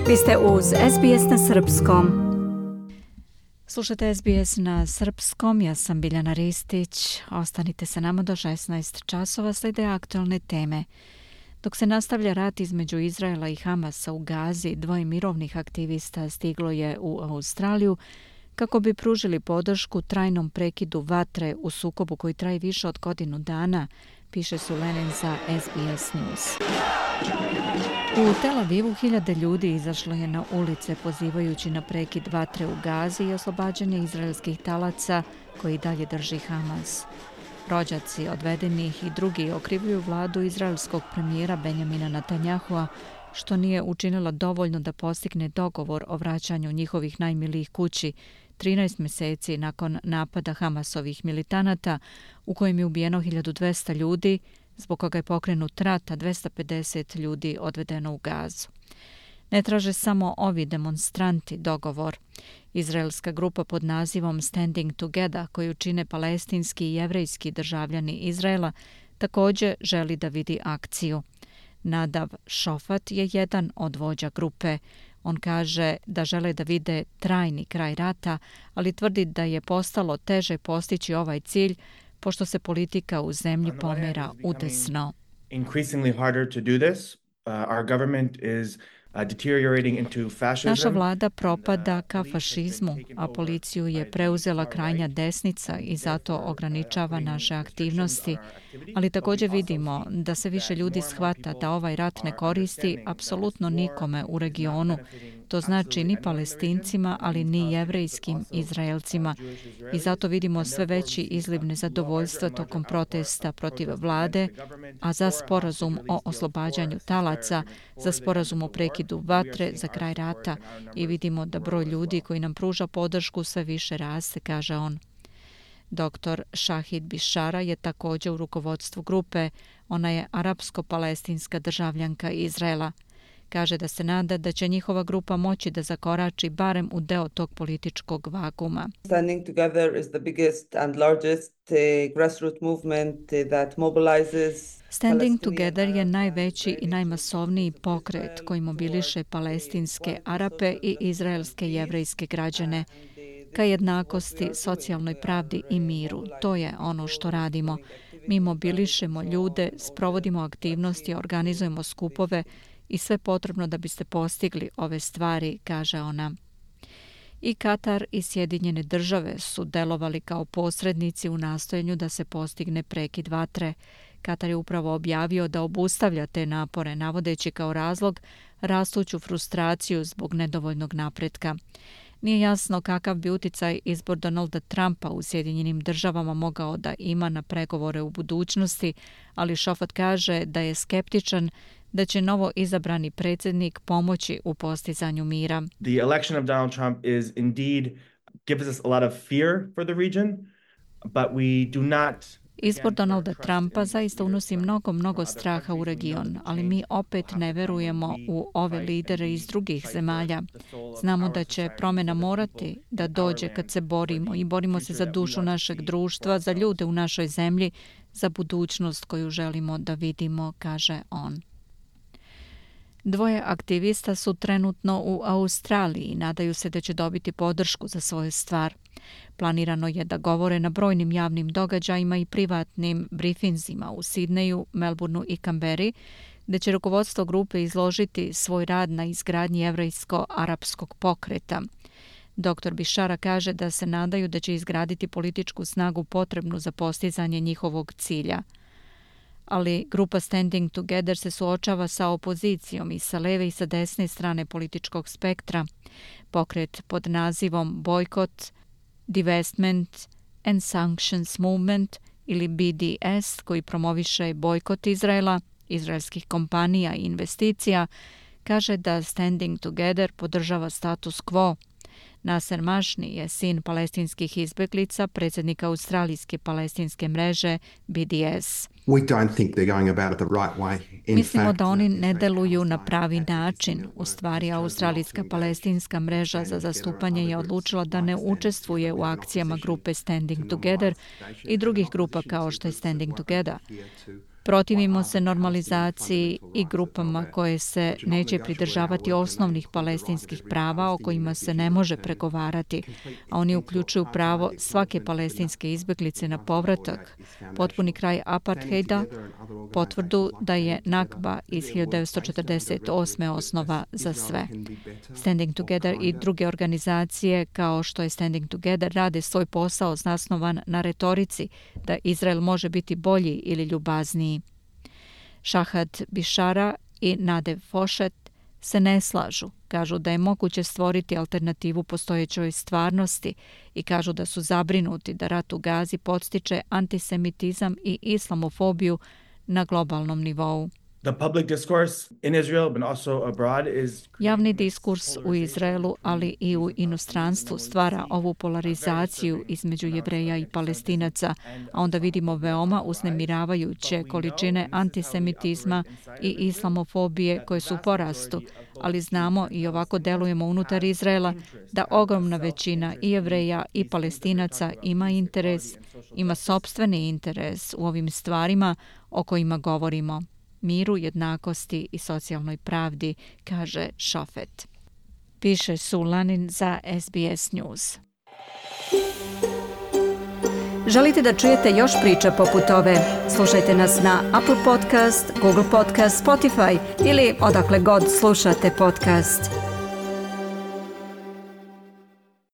Vi ste uz SBS na srpskom. Slušajte SBS na srpskom, ja sam Biljana Ristić. Ostanite sa nama do 16 časova, slijede aktualne teme. Dok se nastavlja rat između Izraela i Hamasa u Gazi, dvoje mirovnih aktivista stiglo je u Australiju kako bi pružili podršku trajnom prekidu vatre u sukobu koji traje više od godinu dana, piše Sulenin za SBS News. U Tel Avivu hiljade ljudi izašlo je na ulice pozivajući na prekid vatre u Gazi i oslobađanje izraelskih talaca koji dalje drži Hamas. Rođaci odvedenih i drugi okrivljuju vladu izraelskog premijera Benjamina Netanjahua što nije učinila dovoljno da postigne dogovor o vraćanju njihovih najmilijih kući 13 mjeseci nakon napada Hamasovih militanata u kojem je ubijeno 1200 ljudi, zbog koga je pokrenut rat, a 250 ljudi odvedeno u Gazu. Ne traže samo ovi demonstranti dogovor. Izraelska grupa pod nazivom Standing Together, koju čine palestinski i jevrejski državljani Izraela, također želi da vidi akciju. Nadav Šofat je jedan od vođa grupe. On kaže da žele da vide trajni kraj rata, ali tvrdi da je postalo teže postići ovaj cilj pošto se politika u zemlji pomera udesno. Naša vlada propada ka fašizmu, a policiju je preuzela krajnja desnica i zato ograničava naše aktivnosti. Ali također vidimo da se više ljudi shvata da ovaj rat ne koristi apsolutno nikome u regionu. To znači ni Palestincima, ali ni jevrejskim Izraelcima. I zato vidimo sve veći izliv nezadovoljstva tokom protesta protiv vlade, a za sporazum o oslobađanju talaca, za sporazum o prekidu vatre, za kraj rata, i vidimo da broj ljudi koji nam pruža podršku sve više raste, kaže on. Dr. Shahid Bishara je također u rukovodstvu grupe. Ona je arapsko-palestinska državljanka Izraela. Kaže da se nada da će njihova grupa moći da zakorači barem u deo tog političkog vakuma. Standing Together is the biggest and largest grassroots movement that mobilizes. Standing Together je najveći i najmasovniji pokret koji mobiliše palestinske Arape i izraelske jevrejske građane ka jednakosti, socijalnoj pravdi i miru. To je ono što radimo. Mi mobilišemo ljude, sprovodimo aktivnosti, organizujemo skupove i sve potrebno da biste postigli ove stvari, kaže ona. I Katar i Sjedinjene države su delovali kao posrednici u nastojanju da se postigne prekid vatre. Katar je upravo objavio da obustavlja te napore, navodeći kao razlog rastuću frustraciju zbog nedovoljnog napretka. Nije jasno kakav bi uticaj izbor Donalda Trumpa u Sjedinjenim državama mogao da ima na pregovore u budućnosti, ali Šofat kaže da je skeptičan da će novo izabrani predsjednik pomoći u postizanju mira. The election of Donald Trump is indeed gives us a lot of fear for the region, but we do not. Izbor Donalda Trumpa zaista unosi mnogo straha u region, ali mi opet ne verujemo u ove lidere iz drugih zemalja. Znamo da će promjena morati da dođe kad se borimo i borimo se za dušu našeg društva, za ljude u našoj zemlji, za budućnost koju želimo da vidimo, kaže on. Dvoje aktivista su trenutno u Australiji i nadaju se da će dobiti podršku za svoju stvar. Planirano je da govore na brojnim javnim događajima i privatnim brifinzima u Sidneju, Melbourneu i Canberri, gdje će rukovodstvo grupe izložiti svoj rad na izgradnji jevrejsko-arapskog pokreta. Dr. Bishara kaže da se nadaju da će izgraditi političku snagu potrebnu za postizanje njihovog cilja. Ali grupa Standing Together se suočava sa opozicijom i sa leve i sa desne strane političkog spektra. Pokret pod nazivom Boycott, Divestment and Sanctions Movement ili BDS, koji promoviše bojkot Izraela, izraelskih kompanija i investicija, kaže da Standing Together podržava status quo. Nasser Mashni je sin palestinskih izbjeglica, predsjednika australijske palestinske mreže BDS. Mislimo da oni ne deluju na pravi način. U stvari, australijska palestinska mreža za zastupanje je odlučila da ne učestvuje u akcijama grupe Standing Together i drugih grupa kao što je Standing Together. Protivimo se normalizaciji i grupama koje se neće pridržavati osnovnih palestinskih prava o kojima se ne može pregovarati, a oni uključuju pravo svake palestinske izbjeglice na povratak, potpuni kraj apartheida, potvrdu da je Nakba iz 1948. osnova za sve. Standing Together i druge organizacije kao što je Standing Together rade svoj posao zasnovan na retorici da Izrael može biti bolji ili ljubazniji. Šahat Bišara i Nadev Fošet se ne slažu. Kažu da je moguće stvoriti alternativu postojećoj stvarnosti i kažu da su zabrinuti da rat u Gazi podstiče antisemitizam i islamofobiju na globalnom nivou. Javni diskurs u Izraelu, ali i u inostranstvu stvara ovu polarizaciju između Jevreja i Palestinaca, a onda vidimo veoma uznemiravajuće količine antisemitizma i islamofobije koje su u porastu, ali znamo i ovako delujemo unutar Izraela da ogromna većina i Jevreja i Palestinaca ima sopstveni interes u ovim stvarima o kojima govorimo. Miru, jednakosti i socijalnoj pravdi, kaže Šofet. Piše Sulanin za SBS News. Želite da čujete još priča poput ove? Slušajte nas na Apple Podcast, Google Podcast, Spotify ili odakle god slušate podcast.